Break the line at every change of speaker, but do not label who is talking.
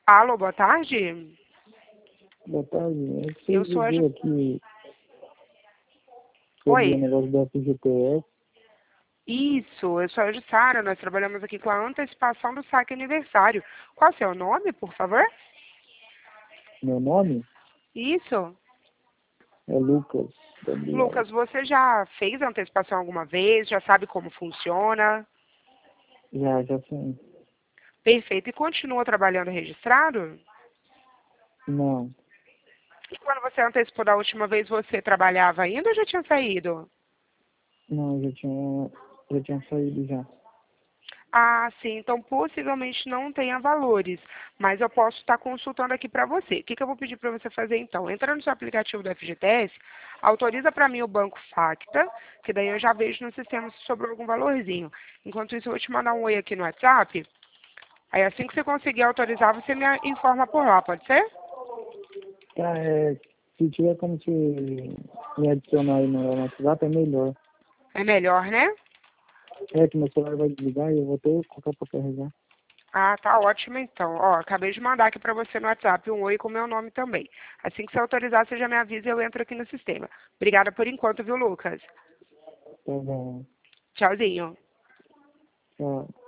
Alô, boa tarde.
Boa tarde.
Eu
Você
sou a...
viu aqui sobre o
Oi.
negócio da FGTS?
Isso, eu sou a Jussara. Nós trabalhamos aqui com a antecipação do saque aniversário. Qual é o seu nome, por favor?
Meu nome
Isso.
é Lucas Gabriel.
Lucas, você já fez a antecipação alguma vez? Já sabe como funciona?
Já sim.
Perfeito. E continua trabalhando registrado?
Não,
E quando você antecipou da última vez, você trabalhava ainda ou já tinha saído?
não, já tinha saído já.
Ah, sim. Então, possivelmente não tenha valores, mas eu posso estar consultando aqui para você. O que, que eu vou pedir para você fazer, então? Entra no seu aplicativo do FGTS, autoriza para mim o Banco Facta, que daí eu já vejo no sistema se sobrou algum valorzinho. Enquanto isso, eu vou te mandar um oi aqui no WhatsApp. Aí, assim que você conseguir autorizar, você me informa por lá, pode ser?
Tá, se tiver como se me adicionar aí no WhatsApp, é melhor.
É melhor, né?
É que meu celular vai desligar e eu vou ter que colocar pra carregar.
Ah, tá ótimo então. Ó, acabei de mandar aqui para você no WhatsApp um oi com meu nome também. Assim que você autorizar, você já me avisa e eu entro aqui no sistema. Obrigada por enquanto, viu, Lucas?
Tá bom.
Tchauzinho.
Tchau.